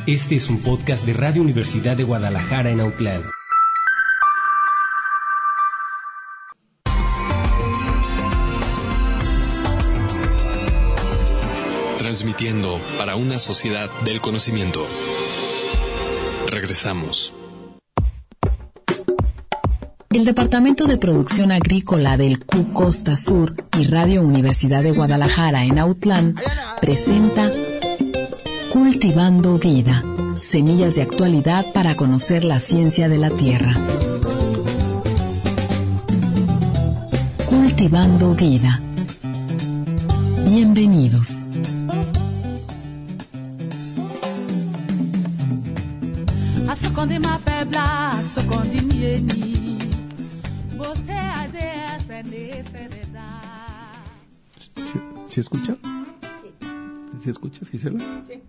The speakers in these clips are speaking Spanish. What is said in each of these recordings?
Este es un podcast de Radio Universidad de Guadalajara en Autlán. Transmitiendo para una sociedad del conocimiento. Regresamos. El Departamento de Producción Agrícola del CU Costa Sur y Radio Universidad de Guadalajara en Autlán presenta Cultivando Vida, semillas de actualidad para conocer la ciencia de la tierra. Cultivando Vida. Bienvenidos. ¿Sí escucha? ¿Sí escuchas, Gisela? Sí.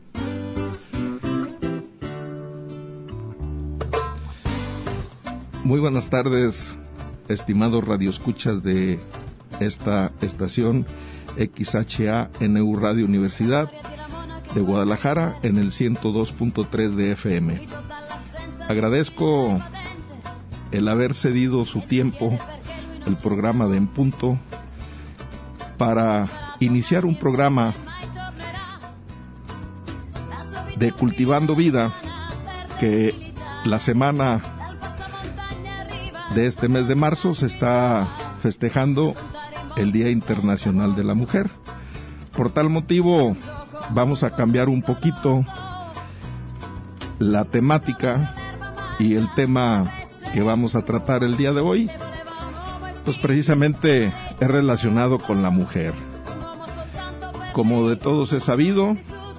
Muy buenas tardes, estimados radioescuchas de esta estación XHANU Radio Universidad de Guadalajara en el 102.3 de FM. Agradezco el haber cedido su tiempo, el programa de En Punto, para iniciar un programa de Cultivando Vida, que la semana de este mes de marzo se está festejando el Día Internacional de la Mujer. Por tal motivo vamos a cambiar un poquito la temática y el tema que vamos a tratar el día de hoy, pues precisamente es relacionado con la mujer. Como de todos es sabido,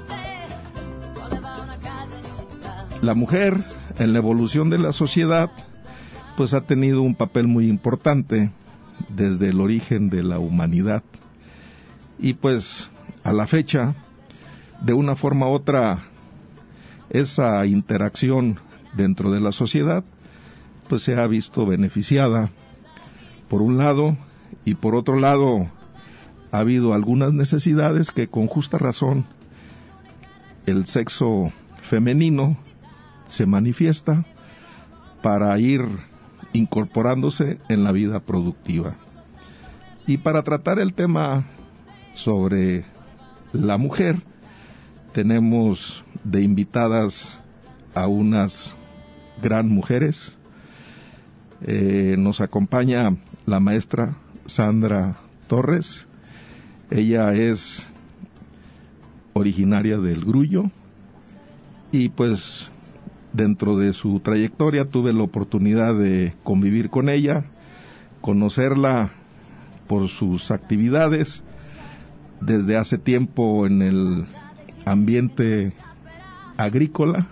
la mujer en la evolución de la sociedad pues ha tenido un papel muy importante desde el origen de la humanidad, y pues a la fecha, de una forma u otra, esa interacción dentro de la sociedad pues se ha visto beneficiada por un lado, y por otro lado ha habido algunas necesidades que con justa razón el sexo femenino se manifiesta para ir incorporándose en la vida productiva. Y para tratar el tema sobre la mujer, tenemos de invitadas a unas gran mujeres. Nos acompaña la maestra Sandra Torres. Ella es originaria del Grullo, y pues dentro de su trayectoria tuve la oportunidad de convivir con ella, conocerla por sus actividades desde hace tiempo en el ambiente agrícola,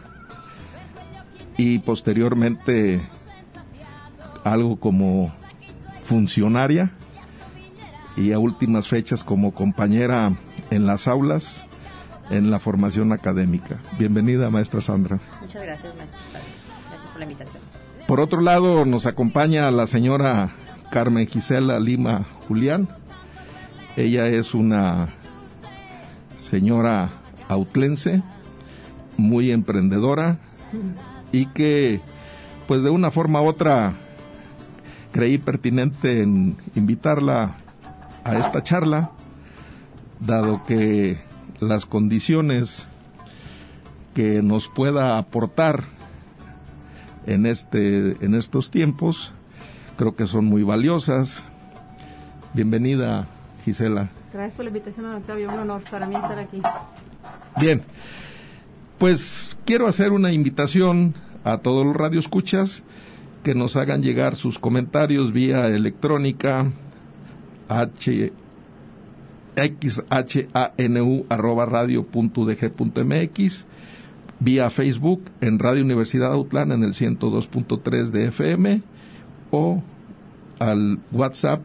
y posteriormente algo como funcionaria, y a últimas fechas como compañera en las aulas en la formación académica. Bienvenida, maestra Sandra. Muchas gracias, maestro. Gracias por la invitación. Por otro lado, nos acompaña la señora Carmen Gisela Lima Julián. Ella es una señora autlense, muy emprendedora, y que, pues de una forma u otra, creí pertinente en invitarla a esta charla, dado que las condiciones que nos pueda aportar en estos tiempos creo que son muy valiosas. Bienvenida, Gisela. Gracias por la invitación, don Octavio. Un honor para mí estar aquí. Bien, pues quiero hacer una invitación a todos los radioescuchas que nos hagan llegar sus comentarios vía electrónica xhanu@radio.udg.mx, vía Facebook en Radio Universidad Autlán en el 102.3 de FM, o al WhatsApp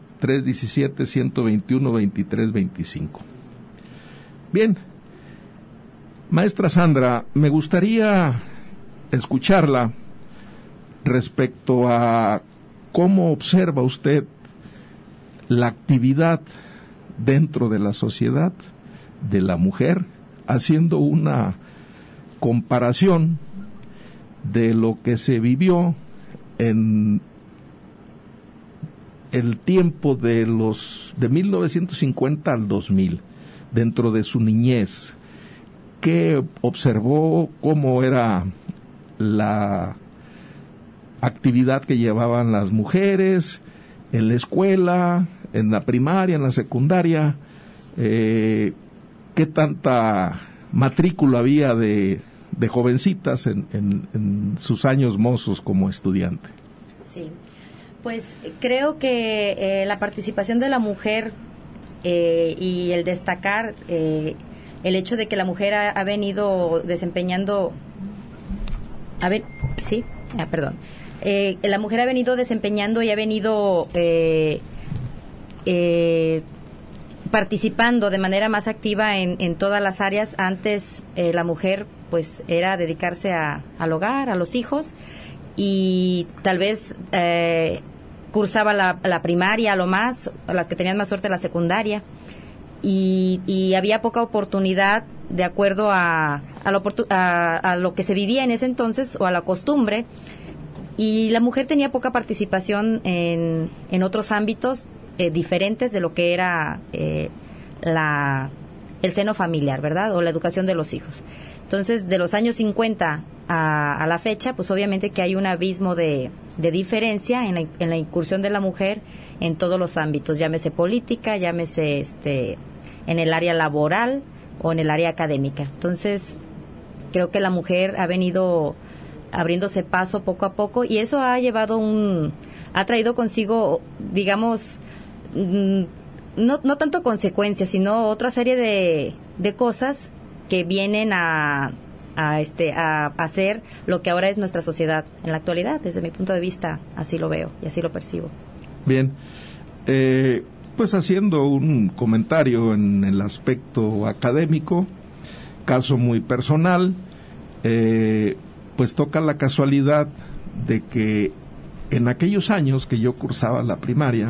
317-121-2325. Bien, maestra Sandra, me gustaría escucharla respecto a cómo observa usted la actividad dentro de la sociedad de la mujer, haciendo una comparación de lo que se vivió en el tiempo de 1950 al 2000, dentro de su niñez. ¿Qué observó? ¿Cómo era la actividad que llevaban las mujeres en la escuela, en la primaria, en la secundaria? ¿Qué tanta matrícula había de jovencitas en sus años mozos como estudiante? Sí, pues creo que la participación de la mujer y el destacar el hecho de que la mujer ha venido desempeñando, la mujer ha venido desempeñando y ha venido participando de manera más activa en todas las áreas. Antes la mujer pues era dedicarse al hogar, a los hijos, y tal vez cursaba la primaria a lo más, las que tenían más suerte la secundaria, y había poca oportunidad de acuerdo a lo que se vivía en ese entonces o a la costumbre, y la mujer tenía poca participación en otros ámbitos diferentes de lo que era el seno familiar, ¿verdad? O la educación de los hijos. Entonces, de los años 50 a la fecha, pues obviamente que hay un abismo de diferencia en la incursión de la mujer en todos los ámbitos, llámese política, llámese en el área laboral o en el área académica. Entonces, creo que la mujer ha venido abriéndose paso poco a poco, y eso ha traído consigo, digamos, no tanto consecuencias, sino otra serie de cosas que vienen a hacer lo que ahora es nuestra sociedad en la actualidad. Desde mi punto de vista, así lo veo y así lo percibo. Bien, pues haciendo un comentario en el aspecto académico, caso muy personal, pues toca la casualidad de que en aquellos años que yo cursaba la primaria,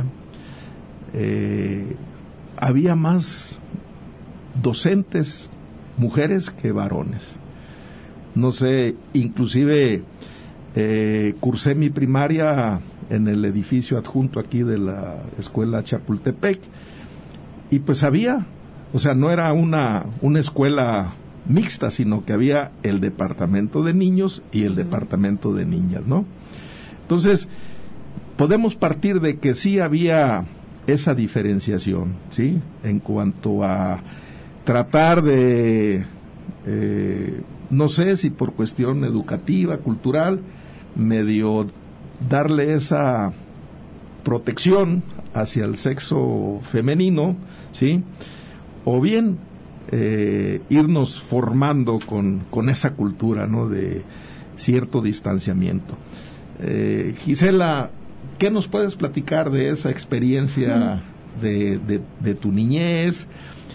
había más docentes mujeres que varones. No sé, inclusive cursé mi primaria en el edificio adjunto aquí de la escuela Chapultepec, y pues había, o sea, no era una escuela mixta, sino que había el departamento de niños y el departamento de niñas, ¿no? Entonces, podemos partir de que sí había esa diferenciación, ¿sí? En cuanto a tratar de, no sé si por cuestión educativa, cultural, medio darle esa protección hacia el sexo femenino, ¿sí? O bien irnos formando con esa cultura, ¿no? De cierto distanciamiento. Gisela, ¿qué nos puedes platicar de esa experiencia de tu niñez?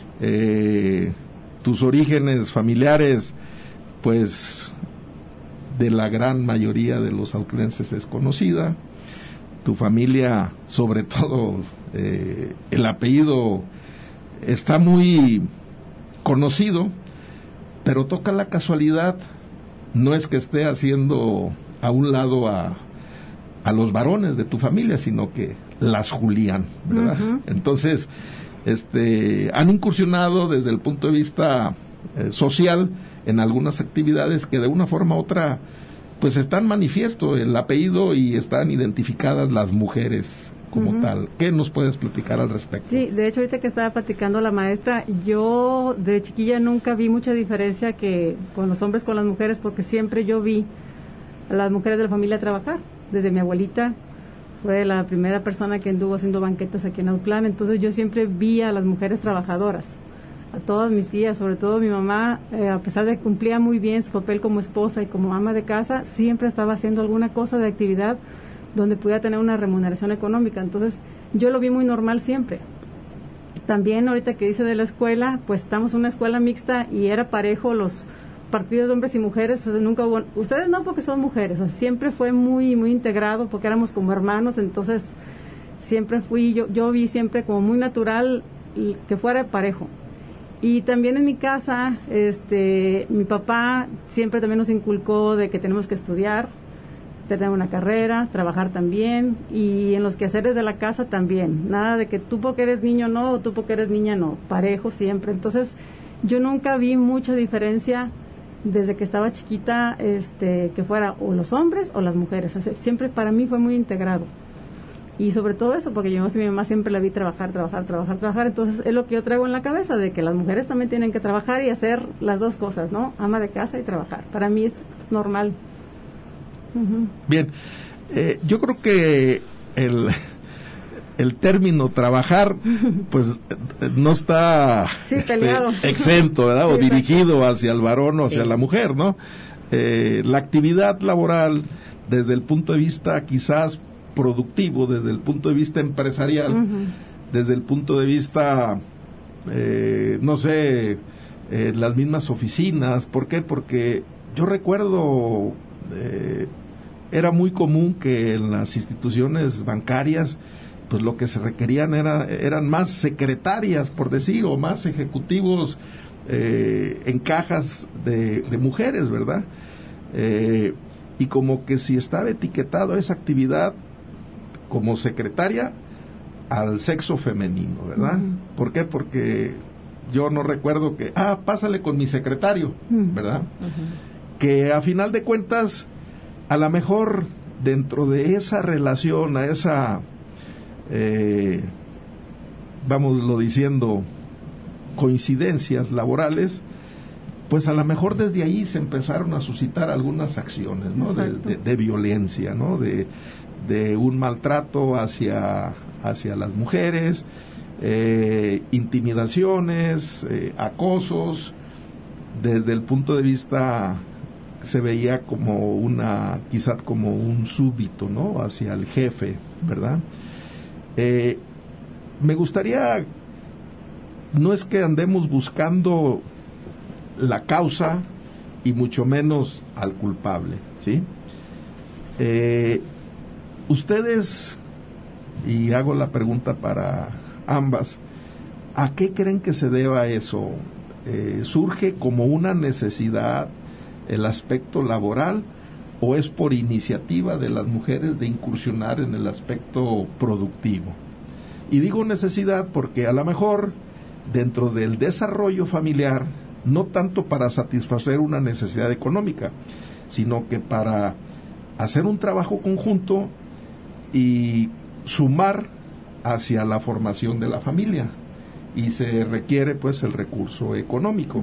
Tus orígenes familiares, pues de la gran mayoría de los autlenses es conocida. Tu familia, sobre todo, el apellido está muy conocido, pero toca la casualidad, no es que esté haciendo a un lado a los varones de tu familia, sino que las Julián, ¿verdad? Uh-huh. Entonces, han incursionado desde el punto de vista social en algunas actividades que de una forma u otra pues están manifiesto el apellido y están identificadas las mujeres como tal. ¿Qué nos puedes platicar al respecto? Sí, de hecho ahorita que estaba platicando la maestra, yo de chiquilla nunca vi mucha diferencia que con los hombres con las mujeres, porque siempre yo vi a las mujeres de la familia trabajar. Desde mi abuelita fue la primera persona que anduvo haciendo banquetas aquí en Autlán, entonces yo siempre vi a las mujeres trabajadoras, a todas mis tías, sobre todo mi mamá, a pesar de que cumplía muy bien su papel como esposa y como ama de casa, siempre estaba haciendo alguna cosa de actividad donde pudiera tener una remuneración económica. Entonces yo lo vi muy normal siempre. También ahorita que dice de la escuela, pues estamos en una escuela mixta y era parejo los partidos de hombres y mujeres. O sea, nunca hubo, ustedes no, porque son mujeres, o sea, siempre fue muy integrado porque éramos como hermanos. Entonces siempre yo vi siempre como muy natural que fuera parejo. Y también en mi casa, mi papá siempre también nos inculcó de que tenemos que estudiar, tener una carrera, trabajar también, y en los quehaceres de la casa también. Nada de que tú porque eres niño no, o tú porque eres niña no, parejo siempre. Entonces, yo nunca vi mucha diferencia desde que estaba chiquita, que fuera o los hombres o las mujeres. O sea, siempre para mí fue muy integrado. Y sobre todo eso, porque yo a mi mamá siempre la vi trabajar. Entonces, es lo que yo traigo en la cabeza, de que las mujeres también tienen que trabajar y hacer las dos cosas, ¿no? Ama de casa y trabajar. Para mí es normal. Uh-huh. Bien, yo creo que el término trabajar, pues no está exento, ¿verdad? Sí, o dirigido hacia el varón o hacia la mujer, ¿no? La actividad laboral, desde el punto de vista quizás productivo, desde el punto de vista empresarial, desde el punto de vista, las mismas oficinas. ¿Por qué? Porque yo recuerdo, era muy común que en las instituciones bancarias, pues lo que se requerían eran más secretarias, por decir, o más ejecutivos en cajas de mujeres, ¿verdad? Y como que si estaba etiquetado esa actividad como secretaria al sexo femenino, ¿verdad? ¿Por qué? Porque yo no recuerdo que, pásale con mi secretario, ¿verdad? Que a final de cuentas, a lo mejor dentro de esa relación, a esa, vámoslo diciendo, coincidencias laborales, pues a lo mejor desde ahí se empezaron a suscitar algunas acciones, ¿no? De violencia, ¿no? De un maltrato hacia las mujeres, intimidaciones, acosos. Desde el punto de vista, se veía como quizás como un súbdito, ¿no? Hacia el jefe, ¿verdad? Me gustaría, no es que andemos buscando la causa y mucho menos al culpable, ¿sí? Ustedes, y hago la pregunta para ambas, ¿a qué creen que se deba eso? ¿Surge como una necesidad el aspecto laboral o es por iniciativa de las mujeres de incursionar en el aspecto productivo? Y digo necesidad porque a lo mejor dentro del desarrollo familiar, no tanto para satisfacer una necesidad económica, sino que para hacer un trabajo conjunto y sumar hacia la formación de la familia, y se requiere pues el recurso económico.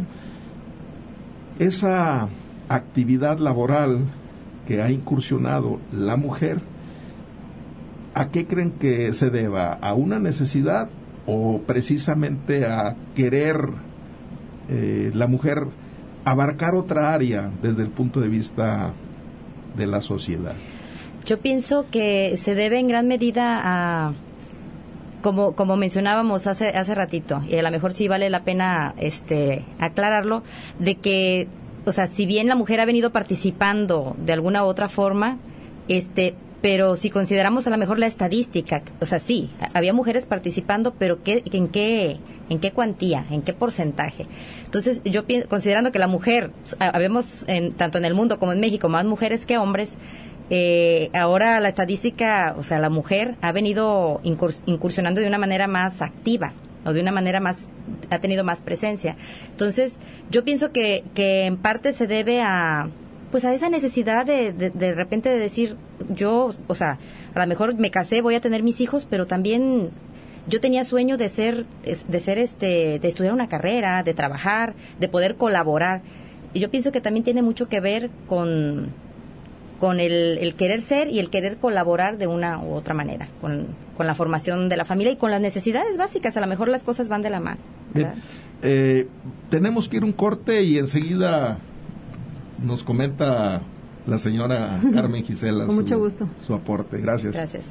Esa actividad laboral que ha incursionado la mujer, ¿a qué creen que se deba? ¿A una necesidad o precisamente a querer la mujer abarcar otra área desde el punto de vista de la sociedad? Yo pienso que se debe en gran medida a, como mencionábamos hace ratito, y a lo mejor sí vale la pena aclararlo, de que, o sea, si bien la mujer ha venido participando de alguna u otra forma, pero si consideramos a lo mejor la estadística, o sea, sí, había mujeres participando, pero ¿en qué cuantía, en qué porcentaje? Entonces, yo considerando que la mujer, habemos tanto en el mundo como en México más mujeres que hombres, ahora la estadística, o sea, la mujer ha venido incursionando de una manera más activa, o de una manera más, ha tenido más presencia. Entonces, yo pienso que en parte se debe a esa necesidad de repente de decir, yo, o sea, a lo mejor me casé, voy a tener mis hijos, pero también yo tenía sueño de estudiar una carrera, de trabajar, de poder colaborar. Y yo pienso que también tiene mucho que ver con el querer ser y el querer colaborar de una u otra manera, con la formación de la familia y con las necesidades básicas. A lo mejor las cosas van de la mano, ¿verdad? Tenemos que ir un corte y enseguida nos comenta la señora Carmen Gisela con mucho gusto su aporte. Gracias. Gracias.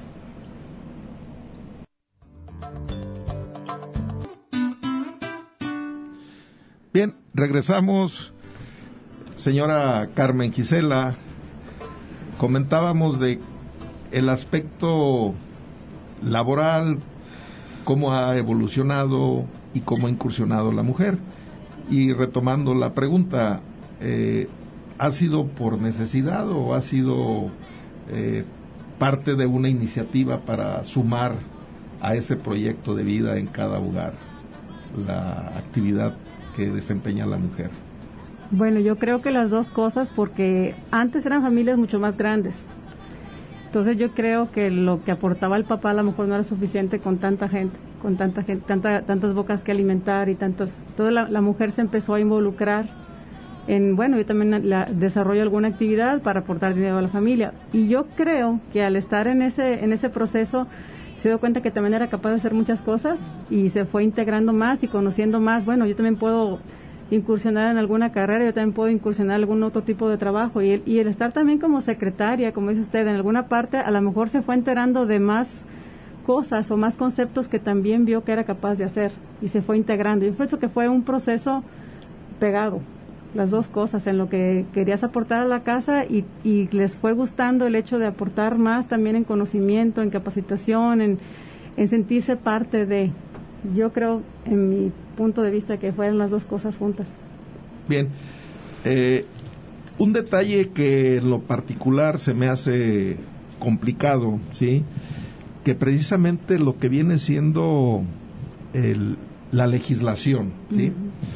Bien, regresamos. Señora Carmen Gisela, comentábamos de el aspecto laboral, cómo ha evolucionado y cómo ha incursionado la mujer. Y retomando la pregunta, ¿ha sido por necesidad o ha sido parte de una iniciativa para sumar a ese proyecto de vida en cada hogar la actividad que desempeña la mujer? Bueno, yo creo que las dos cosas, porque antes eran familias mucho más grandes. Entonces yo creo que lo que aportaba el papá a lo mejor no era suficiente con tanta gente, tantas bocas que alimentar y tantas. Entonces la mujer se empezó a involucrar en, bueno, yo también desarrollo alguna actividad para aportar dinero a la familia. Y yo creo que al estar en ese proceso se dio cuenta que también era capaz de hacer muchas cosas y se fue integrando más y conociendo más. Bueno, yo también puedo incursionar en alguna carrera, yo también puedo incursionar en algún otro tipo de trabajo, y el estar también como secretaria, como dice usted, en alguna parte a lo mejor se fue enterando de más cosas o más conceptos que también vio que era capaz de hacer y se fue integrando. Yo pienso que fue un proceso pegado, las dos cosas, en lo que querías aportar a la casa y les fue gustando el hecho de aportar más también en conocimiento, en capacitación, en sentirse parte de. Yo creo, en mi punto de vista, que fueron las dos cosas juntas. Bien. Un detalle que en lo particular se me hace complicado, ¿sí? Que precisamente lo que viene siendo la legislación, ¿sí?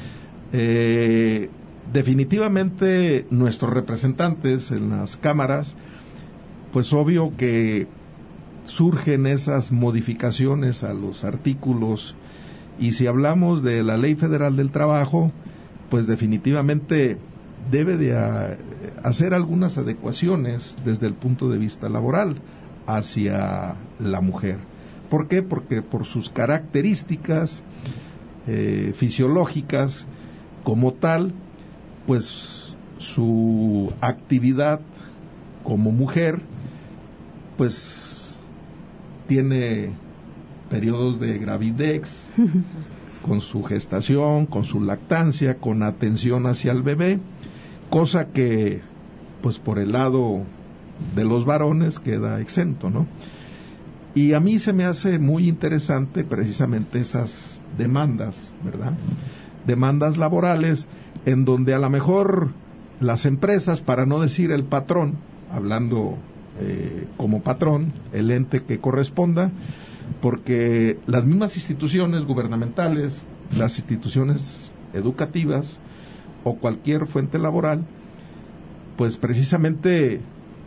Definitivamente nuestros representantes en las cámaras, pues obvio que surgen esas modificaciones a los artículos, y si hablamos de la Ley Federal del Trabajo, pues definitivamente debe de hacer algunas adecuaciones desde el punto de vista laboral hacia la mujer. ¿Por qué? Porque por sus características fisiológicas como tal, pues su actividad como mujer, pues tiene periodos de gravidez, con su gestación, con su lactancia, con atención hacia el bebé, cosa que, pues por el lado de los varones queda exento, ¿no? Y a mí se me hace muy interesante precisamente esas demandas, ¿verdad? Demandas laborales en donde a lo mejor las empresas, para no decir el patrón, hablando como patrón, el ente que corresponda, porque las mismas instituciones gubernamentales, las instituciones educativas o cualquier fuente laboral, pues precisamente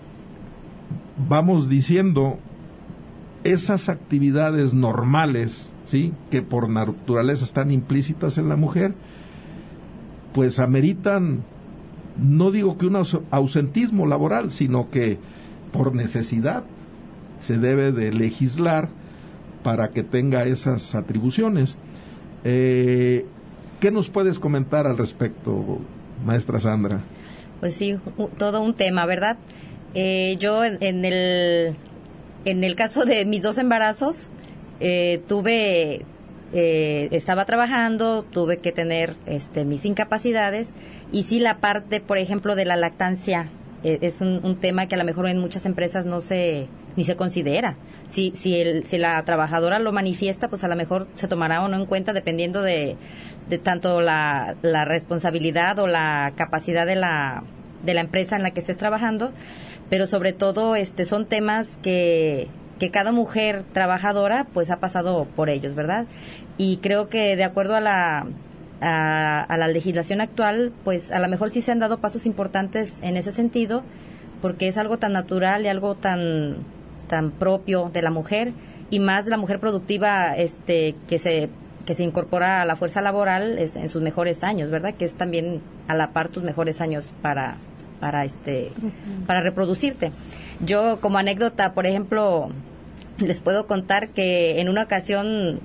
vamos diciendo esas actividades normales, ¿sí?, que por naturaleza están implícitas en la mujer, pues ameritan, no digo que un ausentismo laboral, sino que por necesidad se debe de legislar para que tenga esas atribuciones. ¿Qué nos puedes comentar al respecto, maestra Sandra? Pues sí, todo un tema, ¿verdad? Yo en el caso de mis 2 embarazos, estaba trabajando, tuve que tener mis incapacidades, y sí, la parte, por ejemplo, de la lactancia es un tema que a lo mejor en muchas empresas ni se considera. Si la trabajadora lo manifiesta, pues a lo mejor se tomará o no en cuenta, dependiendo de tanto la responsabilidad o la capacidad de la empresa en la que estés trabajando, pero sobre todo son temas que cada mujer trabajadora pues ha pasado por ellos, ¿verdad? Y creo que de acuerdo a la legislación actual, pues a lo mejor sí se han dado pasos importantes en ese sentido, porque es algo tan natural y algo tan propio de la mujer, y más de la mujer productiva que se incorpora a la fuerza laboral en sus mejores años, ¿verdad? Que es también a la par tus mejores años para reproducirte. Yo, como anécdota, por ejemplo, les puedo contar que en una ocasión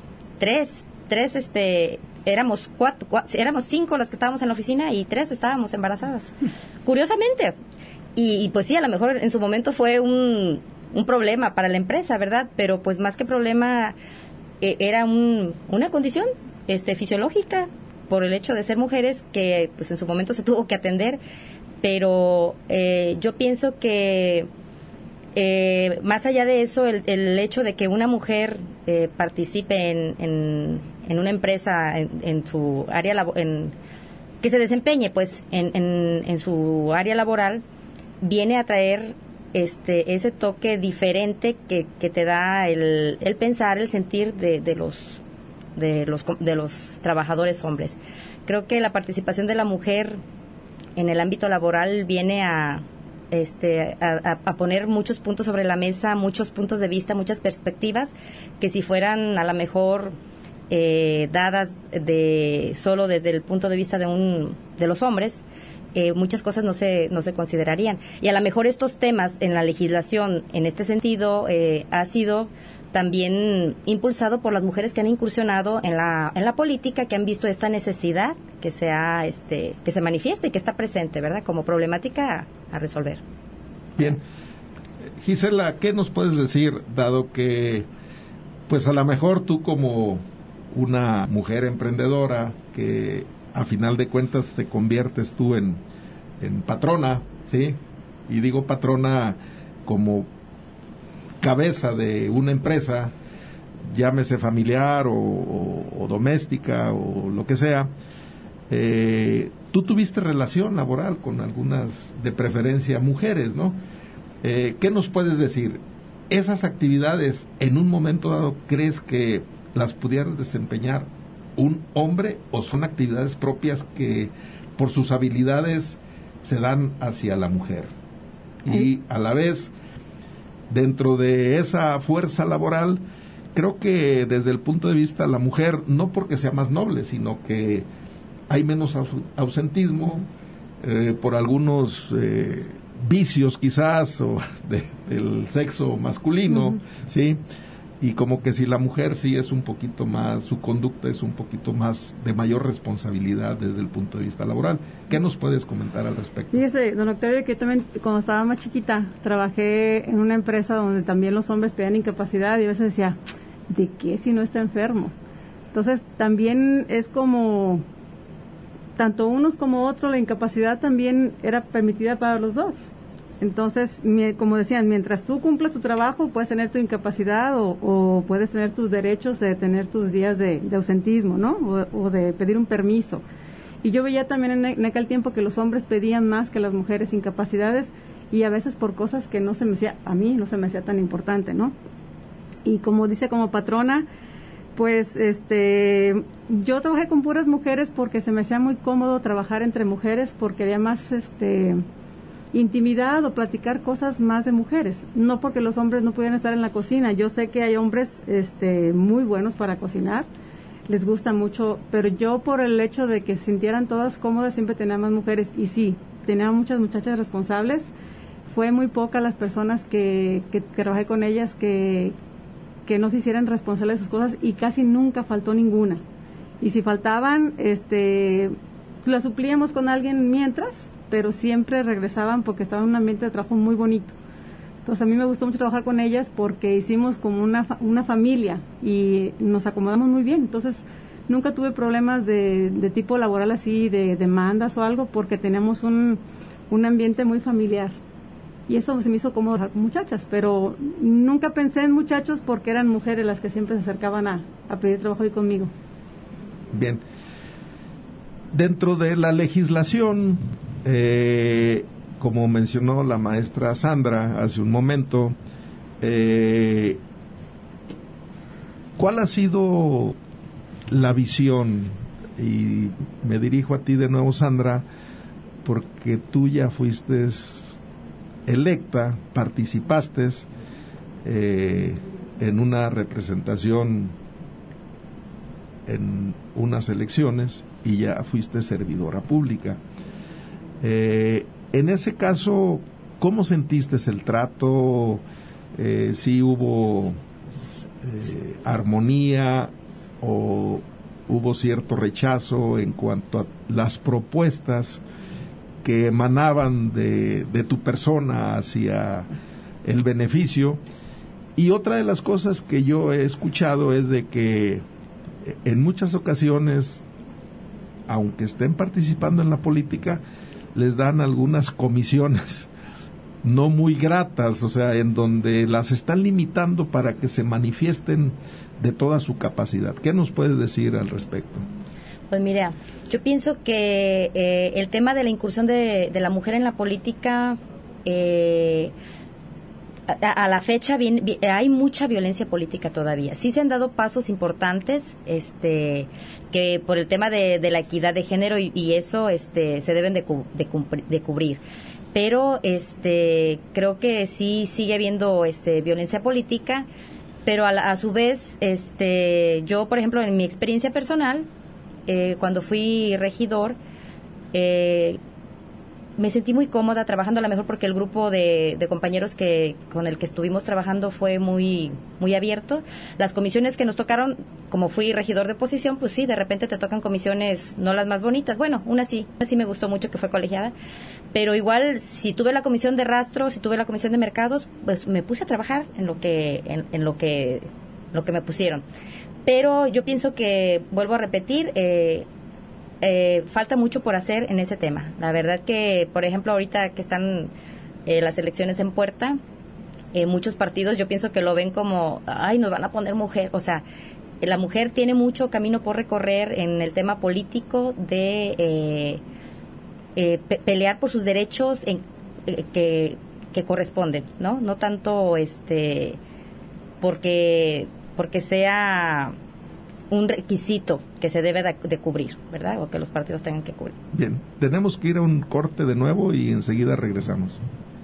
éramos 5 las que estábamos en la oficina y 3 estábamos embarazadas, curiosamente. Y pues sí, a lo mejor en su momento fue un problema para la empresa, ¿verdad? Pero pues más que problema, era una condición fisiológica por el hecho de ser mujeres, que pues en su momento se tuvo que atender. Pero yo pienso que más allá de eso, el hecho de que una mujer participe en una empresa, en su área que se desempeñe pues en su área laboral, viene a traer ese toque diferente que te da el pensar, el sentir de los trabajadores hombres. Creo que la participación de la mujer en el ámbito laboral viene a poner muchos puntos sobre la mesa, muchos puntos de vista, muchas perspectivas que si fueran a lo mejor dadas solo desde el punto de vista de los hombres, muchas cosas no se considerarían. Y a lo mejor estos temas en la legislación en este sentido ha sido también impulsado por las mujeres que han incursionado en la política, que han visto esta necesidad que se manifiesta y que está presente, ¿verdad?, como problemática a resolver. Bien. Gisela, ¿qué nos puedes decir, dado que pues a lo mejor tú como una mujer emprendedora, que a final de cuentas te conviertes tú en patrona, ¿sí? Y digo patrona como cabeza de una empresa, llámese familiar o doméstica o lo que sea, tú tuviste relación laboral con algunas, de preferencia, mujeres, ¿no? ¿Qué nos puedes decir? ¿Esas actividades en un momento dado crees que las pudieras desempeñar un hombre o son actividades propias que por sus habilidades se dan hacia la mujer? Y a la vez, dentro de esa fuerza laboral, creo que desde el punto de vista de la mujer, no porque sea más noble, sino que hay menos ausentismo por algunos vicios quizás o del sexo masculino, ¿sí? Y como que si la mujer sí es un poquito más, su conducta es un poquito más de mayor responsabilidad desde el punto de vista laboral. ¿Qué nos puedes comentar al respecto? Fíjese, don Octavio, que yo también cuando estaba más chiquita trabajé en una empresa donde también los hombres pedían incapacidad y a veces decía, ¿de qué si no está enfermo? Entonces también es como, tanto unos como otros, la incapacidad también era permitida para los dos. Entonces, como decían, mientras tú cumplas tu trabajo, puedes tener tu incapacidad o puedes tener tus derechos de tener tus días de ausentismo, ¿no? O de pedir un permiso. Y yo veía también en aquel tiempo que los hombres pedían más que las mujeres incapacidades y a veces por cosas que a mí no se me hacía tan importante, ¿no? Y como dice, como patrona, pues yo trabajé con puras mujeres porque se me hacía muy cómodo trabajar entre mujeres porque había más intimidad o platicar cosas más de mujeres, no porque los hombres no pudieran estar en la cocina. Yo sé que hay hombres muy buenos para cocinar, les gusta mucho, pero yo por el hecho de que sintieran todas cómodas siempre tenía más mujeres y sí, tenía muchas muchachas responsables. Fue muy pocas las personas que trabajé con ellas que no se hicieran responsables de sus cosas y casi nunca faltó ninguna. Y si faltaban, la suplíamos con alguien mientras, pero siempre regresaban porque estaba en un ambiente de trabajo muy bonito. Entonces a mí me gustó mucho trabajar con ellas porque hicimos como una familia y nos acomodamos muy bien. Entonces nunca tuve problemas de tipo laboral así, de demandas o algo, porque tenemos un ambiente muy familiar. Y eso se me hizo cómodo trabajar con muchachas, pero nunca pensé en muchachos porque eran mujeres las que siempre se acercaban a pedir trabajo ahí conmigo. Bien. Dentro de la legislación, como mencionó la maestra Sandra hace un momento, ¿cuál ha sido la visión? Y me dirijo a ti de nuevo, Sandra, porque tú ya fuiste electa, participaste en una representación en unas elecciones y ya fuiste servidora pública. En ese caso, ¿cómo sentiste el trato? ¿Sí hubo armonía o hubo cierto rechazo en cuanto a las propuestas que emanaban de tu persona hacia el beneficio? Y otra de las cosas que yo he escuchado es de que en muchas ocasiones, aunque estén participando en la política, les dan algunas comisiones no muy gratas, o sea, en donde las están limitando para que se manifiesten de toda su capacidad. ¿Qué nos puedes decir al respecto? Pues mira, yo pienso que el tema de la incursión de la mujer en la política, a la fecha hay mucha violencia política todavía. Sí se han dado pasos importantes, que por el tema de la equidad de género y eso, se deben de cubrir. Pero creo que sí sigue habiendo violencia política, pero a su vez, yo, por ejemplo, en mi experiencia personal, cuando fui regidor, me sentí muy cómoda trabajando, a lo mejor porque el grupo de compañeros con el que estuvimos trabajando fue muy muy abierto. Las comisiones que nos tocaron, como fui regidor de oposición, pues sí, de repente te tocan comisiones no las más bonitas. Bueno, una sí me gustó mucho, que fue colegiada, pero igual si tuve la comisión de rastro, si tuve la comisión de mercados, pues me puse a trabajar en lo que me pusieron. Pero yo pienso que, vuelvo a repetir, falta mucho por hacer en ese tema. La verdad que, por ejemplo, ahorita que están las elecciones en puerta, muchos partidos yo pienso que lo ven como, ay, nos van a poner mujer. O sea, la mujer tiene mucho camino por recorrer en el tema político de pelear por sus derechos que corresponden, ¿no? No tanto porque sea un requisito que se debe de cubrir, ¿verdad? O que los partidos tengan que cubrir. Bien, tenemos que ir a un corte de nuevo y enseguida regresamos.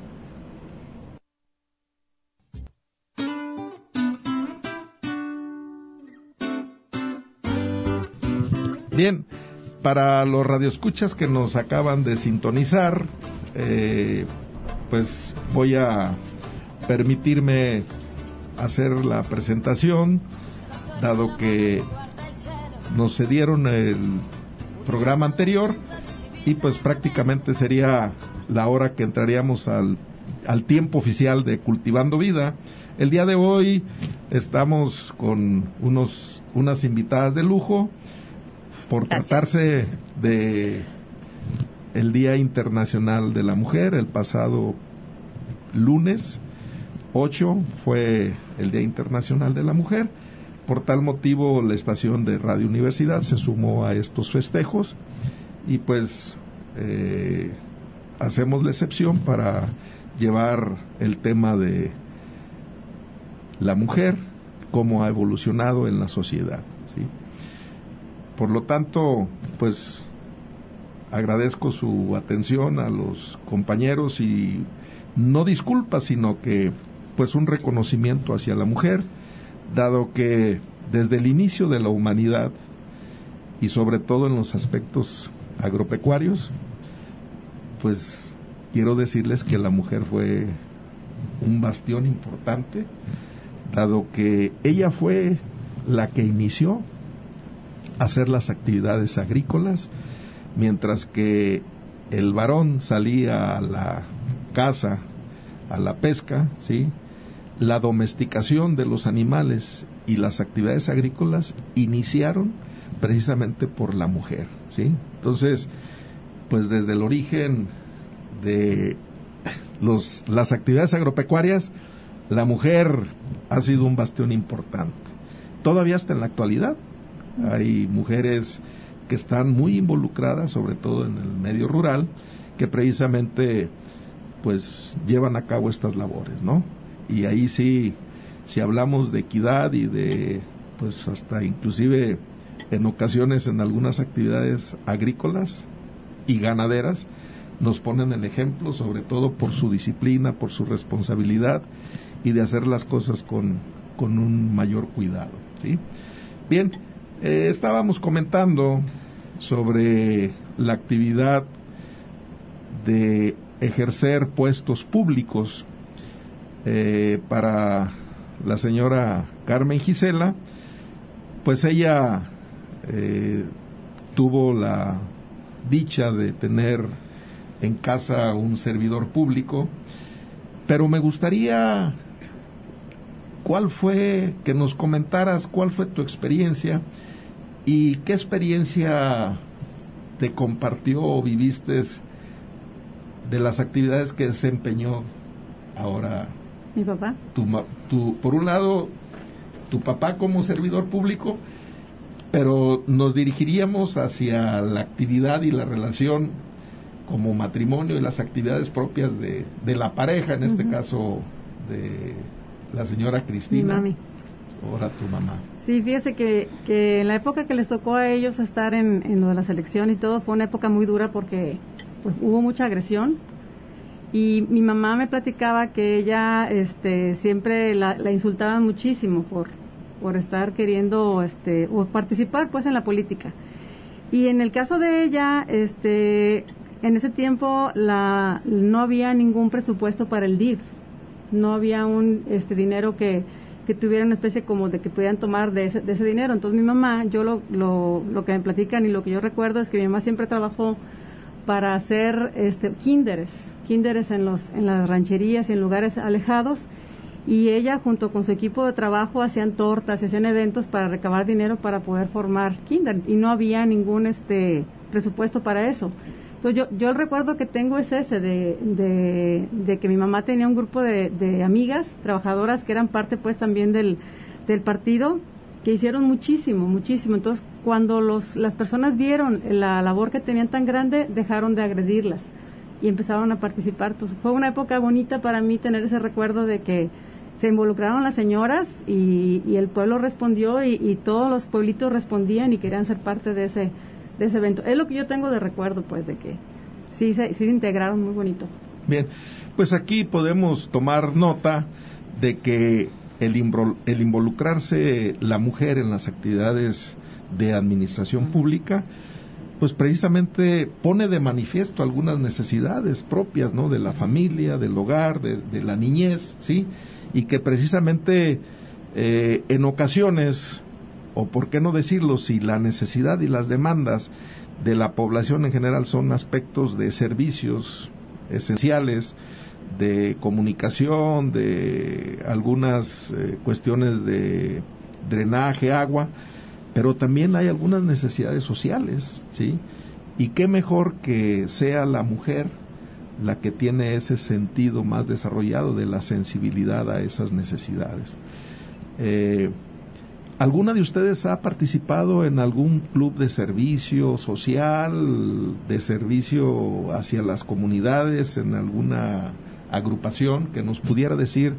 Bien, para los radioescuchas que nos acaban de sintonizar, pues voy a permitirme hacer la presentación, dado que nos cedieron el programa anterior y pues prácticamente sería la hora que entraríamos al tiempo oficial de Cultivando Vida. El día de hoy estamos con unas invitadas de lujo por tratarse de el Día Internacional de la Mujer. El pasado lunes 8 fue el Día Internacional de la Mujer. Por tal motivo, la estación de Radio Universidad se sumó a estos festejos y pues hacemos la excepción para llevar el tema de la mujer, cómo ha evolucionado en la sociedad, ¿sí? Por lo tanto, pues agradezco su atención a los compañeros y no disculpas, sino que pues un reconocimiento hacia la mujer, dado que desde el inicio de la humanidad y sobre todo en los aspectos agropecuarios, pues quiero decirles que la mujer fue un bastión importante, dado que ella fue la que inició a hacer las actividades agrícolas, mientras que el varón salía a la caza, a la pesca, ¿sí? La domesticación de los animales y las actividades agrícolas iniciaron precisamente por la mujer, ¿sí? Entonces, pues desde el origen de las actividades agropecuarias, la mujer ha sido un bastión importante. Todavía hasta en la actualidad hay mujeres que están muy involucradas, sobre todo en el medio rural, que precisamente pues llevan a cabo estas labores, ¿no? Y ahí sí, si hablamos de equidad y de, pues hasta inclusive en ocasiones en algunas actividades agrícolas y ganaderas, nos ponen el ejemplo, sobre todo por su disciplina, por su responsabilidad y de hacer las cosas con un mayor cuidado, ¿sí? Bien, estábamos comentando sobre la actividad de ejercer puestos públicos para la señora Carmen Gisela. Pues ella tuvo la dicha de tener en casa un servidor público, pero me gustaría que nos comentaras cuál fue tu experiencia y qué experiencia te compartió o viviste de las actividades que desempeñó ahora mi papá. Por un lado, tu papá como servidor público pero nos dirigiríamos hacia la actividad y la relación como matrimonio y las actividades propias de la pareja, en este caso de la señora Cristina. Mi mami. Ahora tu mamá. Sí, fíjese que en la época que les tocó a ellos estar en lo de la selección y todo, fue una época muy dura porque pues hubo mucha agresión. Y mi mamá me platicaba que ella siempre la insultaban muchísimo por estar queriendo o participar pues en la política. Y en el caso de ella, en ese tiempo no había ningún presupuesto para el DIF. No había un dinero que tuviera una especie como de que pudieran tomar de ese dinero. Entonces mi mamá, yo lo que me platican y lo que yo recuerdo es que mi mamá siempre trabajó para hacer kinderes en las rancherías y en lugares alejados, y ella junto con su equipo de trabajo hacían tortas y hacían eventos para recabar dinero para poder formar kinder, y no había ningún presupuesto para eso. Entonces yo el recuerdo que tengo es ese de que mi mamá tenía un grupo de amigas trabajadoras que eran parte pues también del partido, que hicieron muchísimo. Entonces cuando las personas vieron la labor que tenían tan grande, dejaron de agredirlas y empezaron a participar. Entonces fue una época bonita para mí tener ese recuerdo de que se involucraron las señoras y el pueblo respondió y todos los pueblitos respondían y querían ser parte de ese evento. Es lo que yo tengo de recuerdo, pues, de que sí se integraron muy bonito. Bien, pues aquí podemos tomar nota de que el involucrarse la mujer en las actividades de administración pública, pues precisamente pone de manifiesto algunas necesidades propias, ¿no?, de la familia, del hogar, de la niñez, ¿sí? Y que precisamente en ocasiones, o por qué no decirlo, si la necesidad y las demandas de la población en general son aspectos de servicios esenciales, de comunicación, de algunas cuestiones de drenaje, agua, pero también hay algunas necesidades sociales, ¿sí? Y qué mejor que sea la mujer la que tiene ese sentido más desarrollado de la sensibilidad a esas necesidades. ¿Alguna de ustedes ha participado en algún club de servicio social, de servicio hacia las comunidades, en alguna agrupación que nos pudiera decir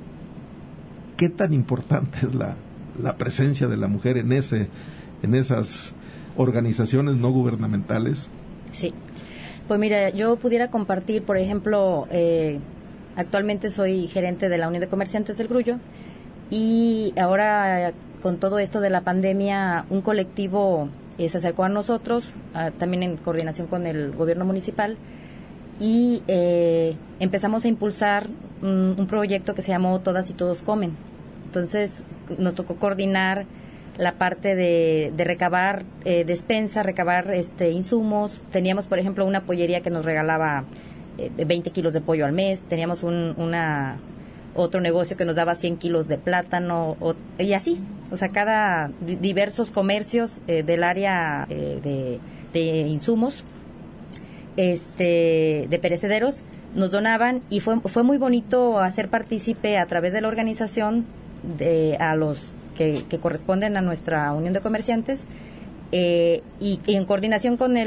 qué tan importante es la presencia de la mujer en esas organizaciones no gubernamentales? Sí, pues mira, yo pudiera compartir, por ejemplo, actualmente soy gerente de la Unión de Comerciantes del Grullo, y ahora con todo esto de la pandemia, un colectivo se acercó a nosotros, también en coordinación con el gobierno municipal, y empezamos a impulsar un proyecto que se llamó Todas y Todos Comen. Entonces nos tocó coordinar la parte de recabar despensa, recabar insumos. Teníamos, por ejemplo, una pollería que nos regalaba 20 kilos de pollo al mes. Teníamos otro negocio que nos daba 100 kilos de plátano, y así. O sea, cada diversos comercios del área de insumos, de perecederos, nos donaban, y fue muy bonito hacer partícipe a través de la organización a los que corresponden a nuestra Unión de Comerciantes, y en coordinación con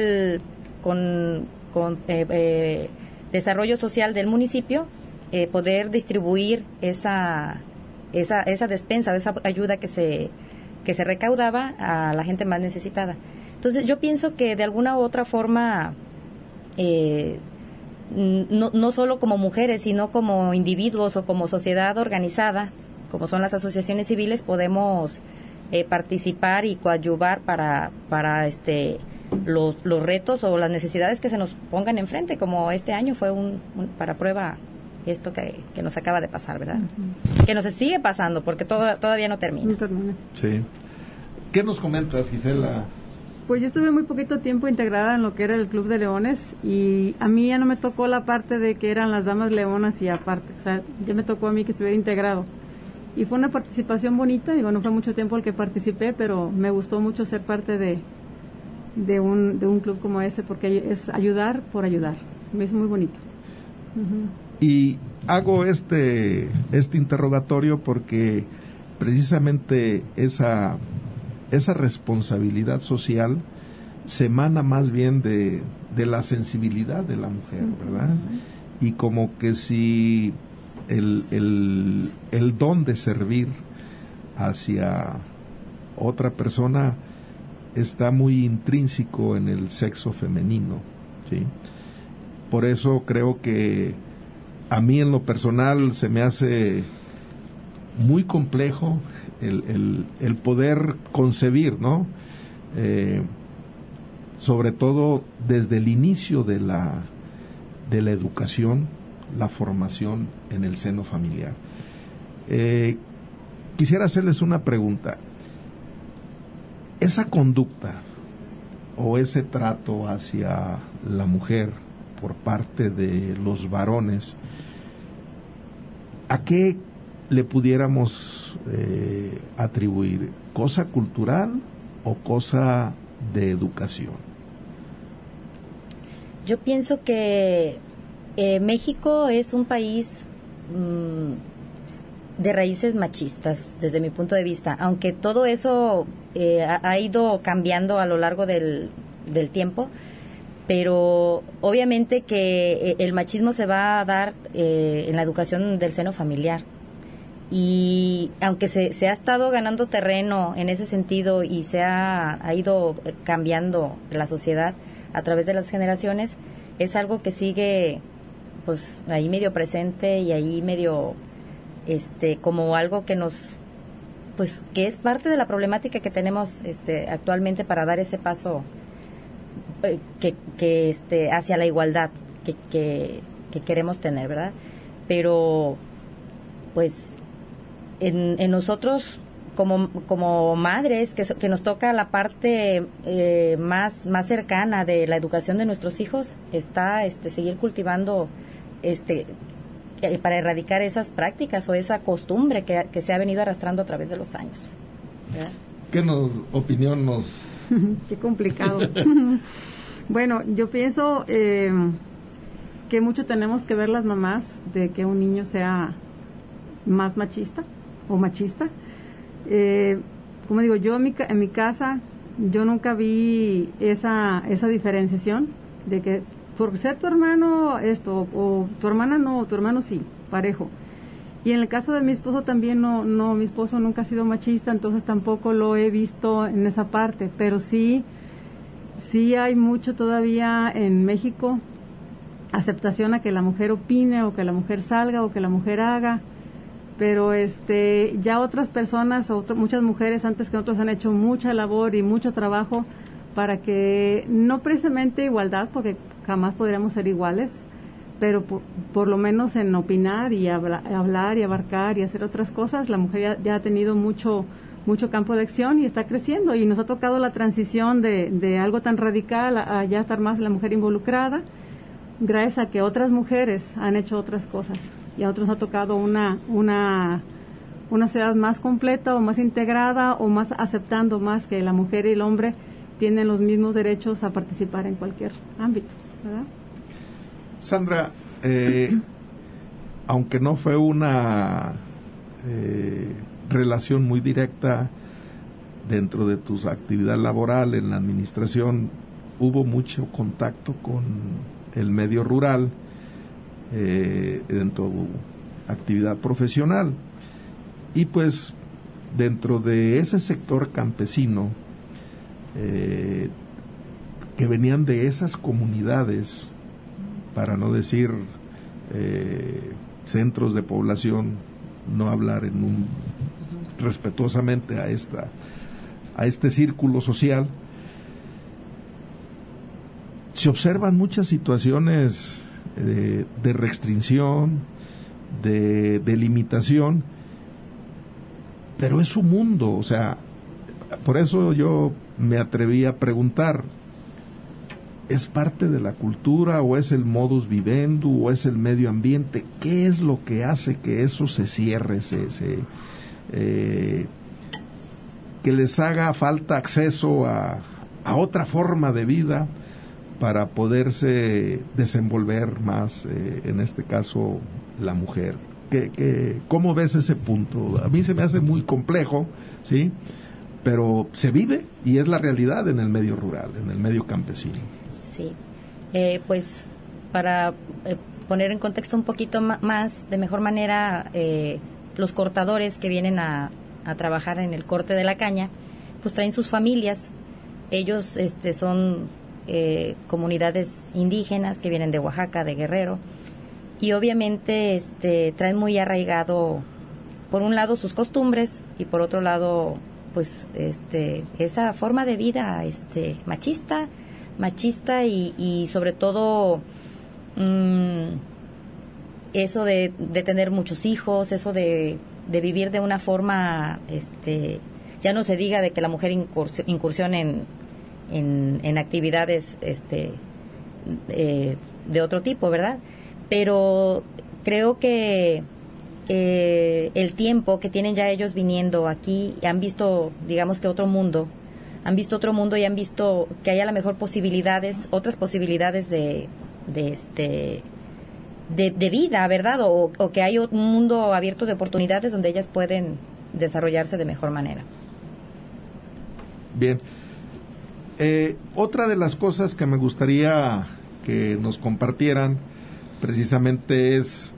desarrollo social del municipio, poder distribuir esa despensa o esa ayuda que se recaudaba a la gente más necesitada. Entonces yo pienso que de alguna u otra forma, no solo como mujeres, sino como individuos o como sociedad organizada, como son las asociaciones civiles, podemos participar y coadyuvar para los retos o las necesidades que se nos pongan enfrente, como este año fue para prueba esto que nos acaba de pasar, ¿verdad? Uh-huh. Que nos sigue pasando, porque todavía no termina. Sí. ¿Qué nos comentas, Gisela? Pues yo estuve muy poquito tiempo integrada en lo que era el Club de Leones, y a mí ya no me tocó la parte de que eran las damas leonas y aparte, o sea, ya me tocó a mí que estuviera integrado. Y fue una participación bonita, digo, no fue mucho tiempo el que participé, pero me gustó mucho ser parte de un club como ese, porque es ayudar por ayudar. Me hizo muy bonito. Uh-huh. Y hago este interrogatorio porque precisamente esa esa responsabilidad social se emana más bien de la sensibilidad de la mujer, ¿verdad? Y como que si el don de servir hacia otra persona está muy intrínseco en el sexo femenino, ¿sí? Por eso creo que a mí en lo personal se me hace muy complejo el poder concebir, ¿no? Sobre todo desde el inicio de la educación, la formación en el seno familiar. Quisiera hacerles una pregunta. Esa conducta o ese trato hacia la mujer por parte de los varones, ¿a qué le pudiéramos atribuir? ¿Cosa cultural o cosa de educación? Yo pienso que México es un país de raíces machistas, desde mi punto de vista, aunque todo eso ha ido cambiando a lo largo del tiempo, pero obviamente que el machismo se va a dar en la educación del seno familiar. Y aunque se ha estado ganando terreno en ese sentido y se ha ido cambiando la sociedad a través de las generaciones, es algo que sigue pues ahí medio presente y ahí medio como algo que nos pues que es parte de la problemática que tenemos actualmente para dar ese paso que hacia la igualdad que queremos tener, ¿verdad? Pero pues en nosotros como madres que nos toca la parte más cercana de la educación de nuestros hijos, está seguir cultivando para erradicar esas prácticas o esa costumbre que se ha venido arrastrando a través de los años, ¿verdad? ¿Qué opinión nos? Qué complicado. Bueno, yo pienso que mucho tenemos que ver las mamás de que un niño sea más machista o machista. Como digo, yo en mi casa yo nunca vi esa diferenciación de que por ser tu hermano esto o tu hermana no, o tu hermano sí, parejo. Y en el caso de mi esposo también no, mi esposo nunca ha sido machista, entonces tampoco lo he visto en esa parte, pero sí hay mucho todavía en México aceptación a que la mujer opine o que la mujer salga o que la mujer haga, pero ya otras personas, muchas mujeres antes que otros han hecho mucha labor y mucho trabajo para que, no precisamente igualdad, porque jamás podríamos ser iguales, pero por lo menos en opinar y hablar y abarcar y hacer otras cosas, la mujer ya ha tenido mucho campo de acción y está creciendo, y nos ha tocado la transición de algo tan radical a ya estar más la mujer involucrada, gracias a que otras mujeres han hecho otras cosas y a otros ha tocado una sociedad más completa o más integrada o más aceptando más que la mujer y el hombre tienen los mismos derechos a participar en cualquier ámbito, ¿verdad? Sandra, aunque no fue una relación muy directa dentro de tu actividad laboral en la administración, hubo mucho contacto con el medio rural dentro de tu actividad profesional, y pues dentro de ese sector campesino que venían de esas comunidades, para no decir centros de población, no hablar respetuosamente a este círculo social, se observan muchas situaciones de restricción, de limitación, pero es su mundo. O sea, por eso yo me atreví a preguntar, ¿es parte de la cultura o es el modus vivendi o es el medio ambiente? ¿Qué es lo que hace que eso se cierre, que les haga falta acceso a otra forma de vida para poderse desenvolver más, en este caso, la mujer? ¿Cómo ves ese punto? A mí se me hace muy complejo, ¿sí? pero se vive y es la realidad en el medio rural, en el medio campesino. Sí, pues para poner en contexto un poquito más, de mejor manera, los cortadores que vienen a trabajar en el corte de la caña, pues traen sus familias. Ellos son comunidades indígenas que vienen de Oaxaca, de Guerrero, y obviamente traen muy arraigado, por un lado, sus costumbres, y por otro lado, pues esa forma de vida machista y sobre todo eso de tener muchos hijos, eso de vivir de una forma, ya no se diga de que la mujer incursione en actividades de otro tipo, ¿verdad? Pero creo que el tiempo que tienen ya ellos viniendo aquí, han visto, digamos que otro mundo y han visto que hay a lo mejor otras posibilidades de vida, ¿verdad? O que hay un mundo abierto de oportunidades donde ellas pueden desarrollarse de mejor manera. Bien. Otra de las cosas que me gustaría que nos compartieran precisamente es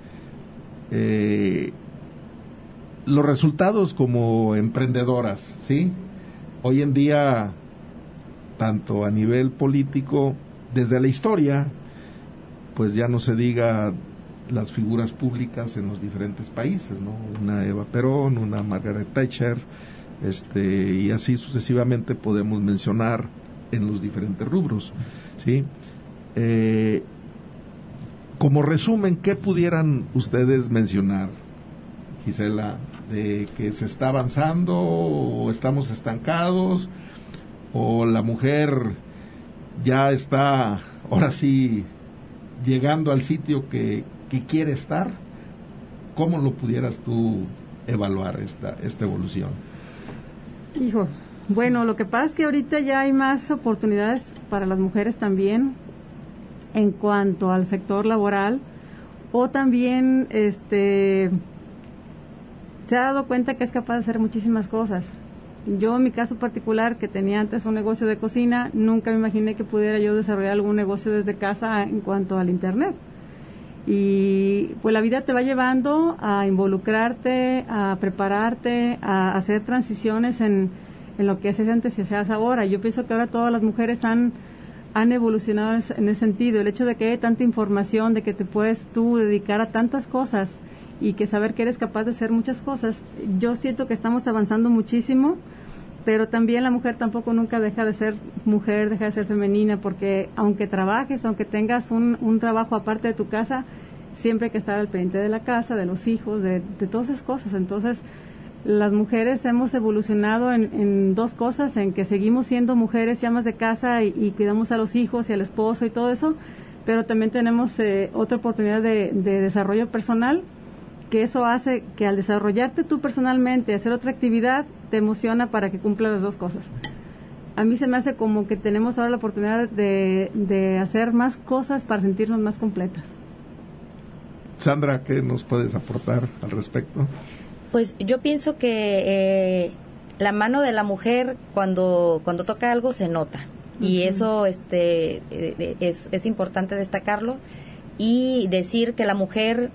los resultados como emprendedoras, ¿sí? Hoy en día, tanto a nivel político, desde la historia, pues ya no se diga las figuras públicas en los diferentes países, ¿no? Una Eva Perón, una Margaret Thatcher, y así sucesivamente podemos mencionar en los diferentes rubros, ¿sí? Como resumen, ¿qué pudieran ustedes mencionar, Gisela, de que se está avanzando o estamos estancados o la mujer ya está, ahora sí, llegando al sitio que quiere estar? ¿Cómo lo pudieras tú evaluar esta evolución? Hijo, bueno, lo que pasa es que ahorita ya hay más oportunidades para las mujeres también en cuanto al sector laboral, o también se ha dado cuenta que es capaz de hacer muchísimas cosas. Yo, en mi caso particular, que tenía antes un negocio de cocina, nunca me imaginé que pudiera yo desarrollar algún negocio desde casa en cuanto al internet. Y pues la vida te va llevando a involucrarte, a prepararte, a hacer transiciones en lo que haces antes y haces ahora. Yo pienso que ahora todas las mujeres han evolucionado en ese sentido. El hecho de que hay tanta información, de que te puedes tú dedicar a tantas cosas y que saber que eres capaz de hacer muchas cosas, yo siento que estamos avanzando muchísimo, pero también la mujer tampoco nunca deja de ser mujer, deja de ser femenina, porque aunque trabajes, aunque tengas un trabajo aparte de tu casa, siempre hay que estar al pendiente de la casa, de los hijos, de todas esas cosas. Entonces, las mujeres hemos evolucionado en dos cosas, en que seguimos siendo mujeres y amas de casa y cuidamos a los hijos y al esposo y todo eso, pero también tenemos otra oportunidad de desarrollo personal, que eso hace que al desarrollarte tú personalmente, hacer otra actividad, te emociona para que cumplas las dos cosas. A mí se me hace como que tenemos ahora la oportunidad de hacer más cosas para sentirnos más completas. Sandra, ¿qué nos puedes aportar al respecto? Pues yo pienso que la mano de la mujer cuando toca algo se nota, y eso es importante destacarlo y decir que la mujer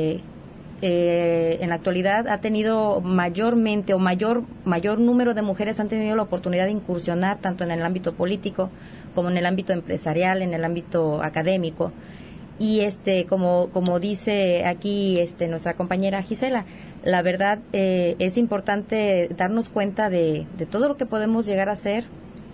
en la actualidad ha tenido mayor número de mujeres han tenido la oportunidad de incursionar tanto en el ámbito político como en el ámbito empresarial, en el ámbito académico. Y como dice aquí nuestra compañera Gisela, la verdad es importante darnos cuenta de todo lo que podemos llegar a hacer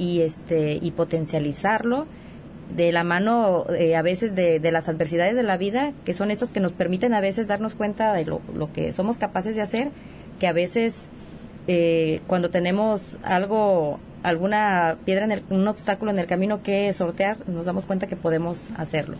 y potencializarlo de la mano a veces de las adversidades de la vida, que son estos que nos permiten a veces darnos cuenta de lo que somos capaces de hacer, que a veces cuando tenemos alguna piedra, un obstáculo en el camino que sortear, nos damos cuenta que podemos hacerlo.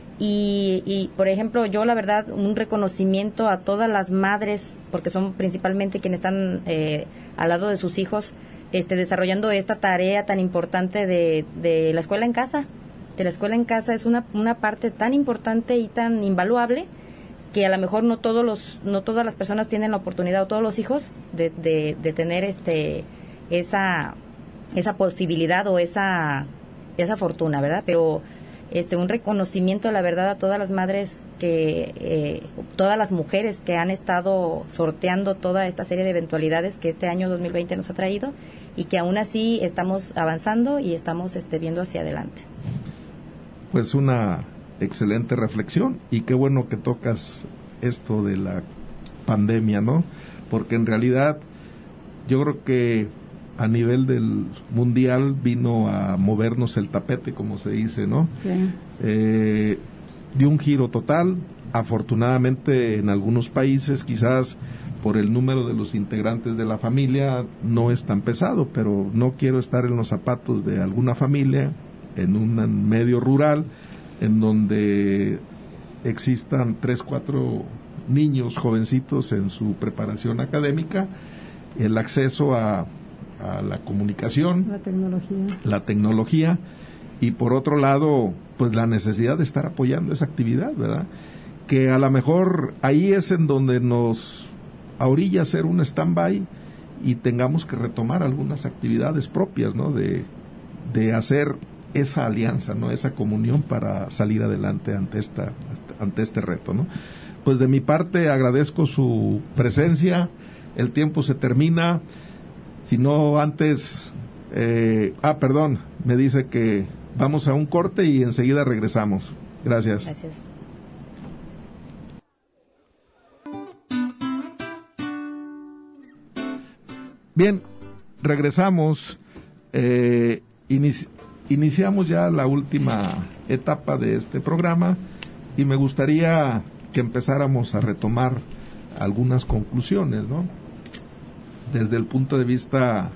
Y por ejemplo, yo la verdad, un reconocimiento a todas las madres, porque son principalmente quienes están al lado de sus hijos, desarrollando esta tarea tan importante de la escuela en casa. De la escuela en casa es una parte tan importante y tan invaluable que a lo mejor no todas las personas tienen la oportunidad, o todos los hijos, de tener esa posibilidad o esa fortuna, ¿verdad? Pero un reconocimiento, la verdad, a todas las madres todas las mujeres que han estado sorteando toda esta serie de eventualidades que este año 2020 nos ha traído, y que aún así estamos avanzando y estamos viendo hacia adelante. Pues una excelente reflexión, y qué bueno que tocas esto de la pandemia, ¿no? Porque en realidad yo creo que a nivel del mundial vino a movernos el tapete, como se dice, ¿no? Sí. Dio un giro total. Afortunadamente en algunos países, quizás por el número de los integrantes de la familia, no es tan pesado, pero no quiero estar en los zapatos de alguna familia en un medio rural en donde existan 3, 4 niños jovencitos en su preparación académica, el acceso a la comunicación, la tecnología, y por otro lado, pues la necesidad de estar apoyando esa actividad, ¿verdad? Que a lo mejor ahí es en donde nos ahorilla hacer un stand-by y tengamos que retomar algunas actividades propias, ¿no? De hacer esa alianza, ¿no? Esa comunión para salir adelante ante este reto, ¿no? Pues de mi parte agradezco su presencia. El tiempo se termina. Si no antes, me dice que vamos a un corte y enseguida regresamos. Gracias. Gracias. Bien, regresamos. Iniciamos ya la última etapa de este programa y me gustaría que empezáramos a retomar algunas conclusiones, ¿no? Desde el punto de vista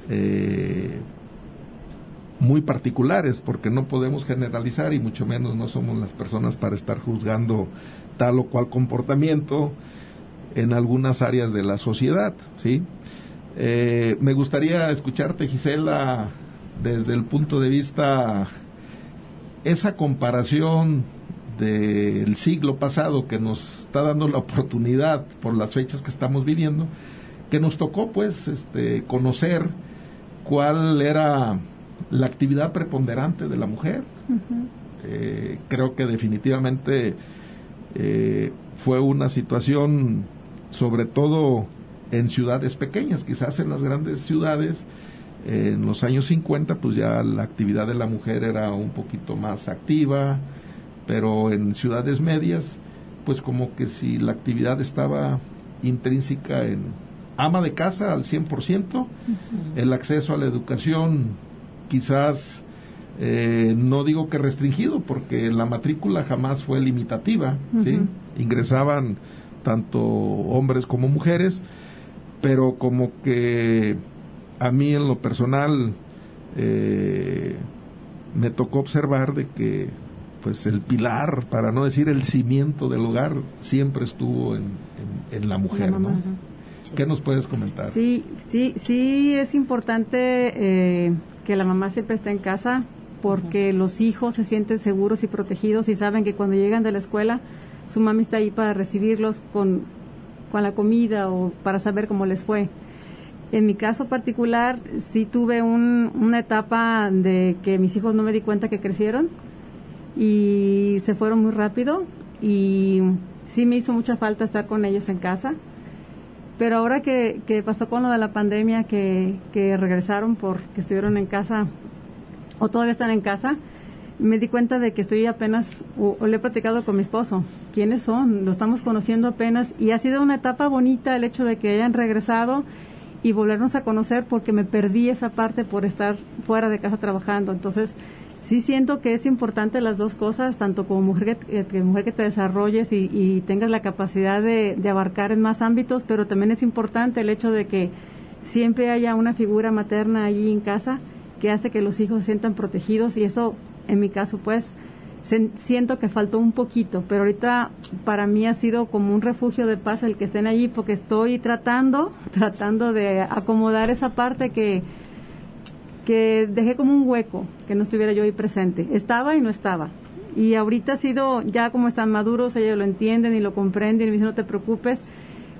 muy particulares, porque no podemos generalizar y mucho menos no somos las personas para estar juzgando tal o cual comportamiento en algunas áreas de la sociedad, ¿sí? Me gustaría escucharte, Gisela, desde el punto de vista, esa comparación del siglo pasado que nos está dando la oportunidad por las fechas que estamos viviendo, que nos tocó pues conocer cuál era la actividad preponderante de la mujer. Uh-huh. Creo que definitivamente fue una situación, sobre todo en ciudades pequeñas. Quizás en las grandes ciudades en los años 50 pues ya la actividad de la mujer era un poquito más activa, pero en ciudades medias pues como que si la actividad estaba intrínseca en ama de casa al 100%, uh-huh. El acceso a la educación quizás no digo que restringido, porque la matrícula jamás fue limitativa, uh-huh. ¿Sí? Ingresaban tanto hombres como mujeres, pero como que a mí en lo personal me tocó observar de que pues el pilar, para no decir el cimiento del hogar, siempre estuvo en la mujer, ¿no? ¿Qué nos puedes comentar? Sí, es importante que la mamá siempre esté en casa, porque uh-huh. Los hijos se sienten seguros y protegidos y saben que cuando llegan de la escuela, su mami está ahí para recibirlos con la comida o para saber cómo les fue. En mi caso particular, sí tuve una etapa de que mis hijos no me di cuenta que crecieron y se fueron muy rápido, y sí me hizo mucha falta estar con ellos en casa. Pero ahora que pasó con lo de la pandemia, que regresaron porque estuvieron en casa o todavía están en casa, me di cuenta de que estoy apenas, o le he platicado con mi esposo, ¿quiénes son? Lo estamos conociendo apenas, y ha sido una etapa bonita el hecho de que hayan regresado y volvernos a conocer, porque me perdí esa parte por estar fuera de casa trabajando. Entonces, sí siento que es importante las dos cosas, tanto como mujer que te desarrolles y tengas la capacidad de abarcar en más ámbitos, pero también es importante el hecho de que siempre haya una figura materna allí en casa que hace que los hijos se sientan protegidos, y eso, en mi caso, pues, siento que faltó un poquito, pero ahorita para mí ha sido como un refugio de paz el que estén allí, porque estoy tratando de acomodar esa parte que dejé como un hueco, que no estuviera yo ahí presente. Estaba y no estaba. Y ahorita ha sido, ya como están maduros, ellos lo entienden y lo comprenden y me dicen, no te preocupes,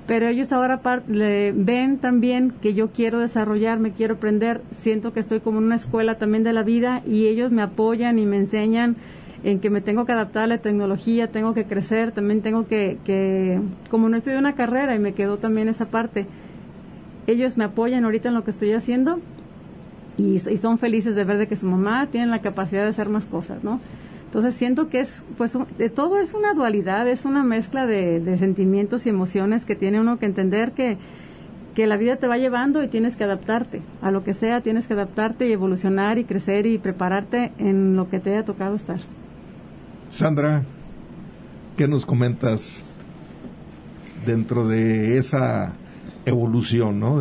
pero ellos ahora ven también que yo quiero desarrollarme, quiero aprender, siento que estoy como en una escuela también de la vida y ellos me apoyan y me enseñan en que me tengo que adaptar a la tecnología, tengo que crecer, también tengo que como no estudié una carrera y me quedó también esa parte, ellos me apoyan ahorita en lo que estoy haciendo y son felices de ver de que su mamá tiene la capacidad de hacer más cosas, ¿no? Entonces siento que es, pues, de todo es una dualidad, es una mezcla de sentimientos y emociones que tiene uno que entender que la vida te va llevando y tienes que adaptarte a lo que sea, tienes que adaptarte y evolucionar y crecer y prepararte en lo que te haya tocado estar. Sandra, ¿qué nos comentas dentro de esa evolución, ¿no?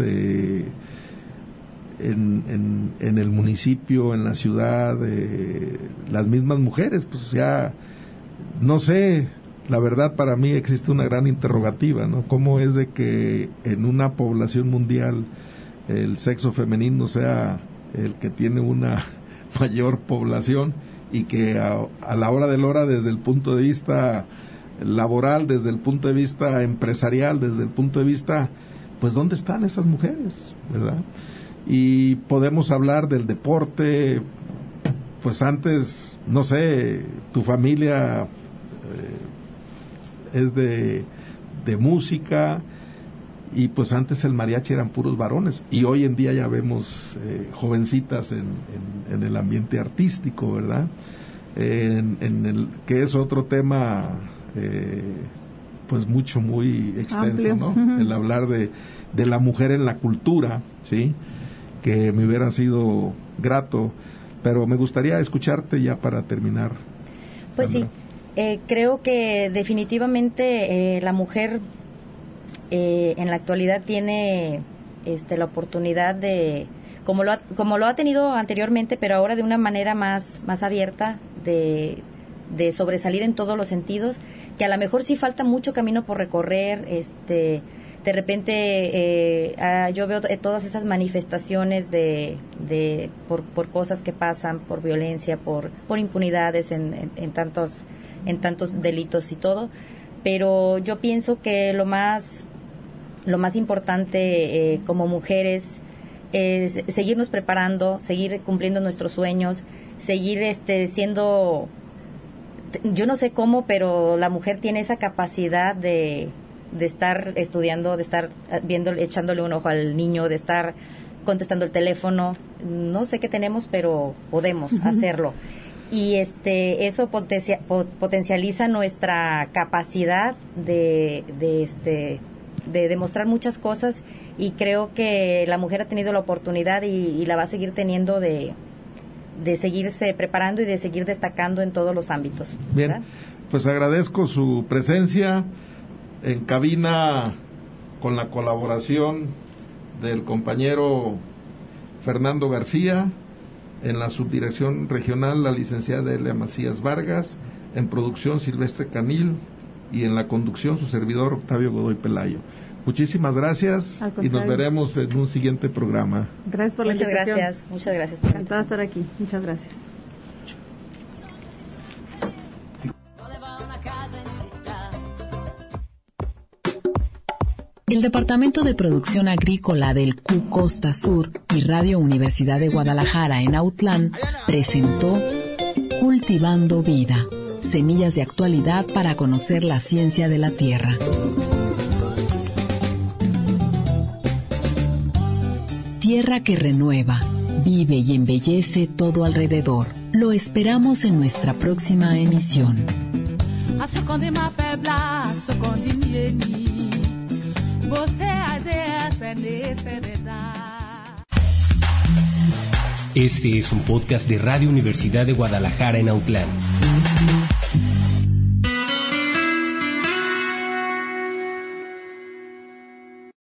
En el municipio, en la ciudad, las mismas mujeres, pues ya, no sé, la verdad para mí existe una gran interrogativa, ¿no? ¿Cómo es de que en una población mundial el sexo femenino sea el que tiene una mayor población y que a la hora de la hora, desde el punto de vista laboral, desde el punto de vista empresarial, desde el punto de vista, pues ¿dónde están esas mujeres, verdad? Y podemos hablar del deporte, pues antes, no sé, tu familia es de música y pues antes el mariachi eran puros varones y hoy en día ya vemos jovencitas en el ambiente artístico, ¿verdad? Que es otro tema pues muy extenso, amplio, ¿no? Uh-huh. El hablar de la mujer en la cultura, ¿sí? Que me hubiera sido grato, pero me gustaría escucharte ya para terminar. Pues Sandra. Sí, creo que definitivamente la mujer en la actualidad tiene la oportunidad de, como lo ha tenido anteriormente, pero ahora de una manera más abierta, de sobresalir en todos los sentidos, que a lo mejor sí falta mucho camino por recorrer, de repente yo veo todas esas manifestaciones por cosas que pasan, por violencia, por impunidades en tantos delitos y todo, pero yo pienso que lo más importante como mujeres es seguirnos preparando, seguir cumpliendo nuestros sueños, seguir siendo, yo no sé cómo, pero la mujer tiene esa capacidad de estar estudiando, de estar echándole un ojo al niño, de estar contestando el teléfono, no sé qué tenemos, pero podemos hacerlo. Y eso potencializa nuestra capacidad de demostrar muchas cosas, y creo que la mujer ha tenido la oportunidad y la va a seguir teniendo de seguirse preparando y de seguir destacando en todos los ámbitos. Bien, ¿verdad? Pues agradezco su presencia en cabina con la colaboración del compañero Fernando García, en la subdirección regional la licenciada Elia Macías Vargas, en producción Silvestre Canil y en la conducción su servidor Octavio Godoy Pelayo. Muchísimas gracias y nos veremos en un siguiente programa. Gracias por la invitación. Muchas gracias. Encantada de estar aquí. Muchas gracias. El Departamento de Producción Agrícola del Q Costa Sur y Radio Universidad de Guadalajara en Autlán presentó Cultivando Vida, semillas de actualidad para conocer la ciencia de la tierra. Tierra que renueva, vive y embellece todo alrededor. Lo esperamos en nuestra próxima emisión. Este es un podcast de Radio Universidad de Guadalajara en Autlán.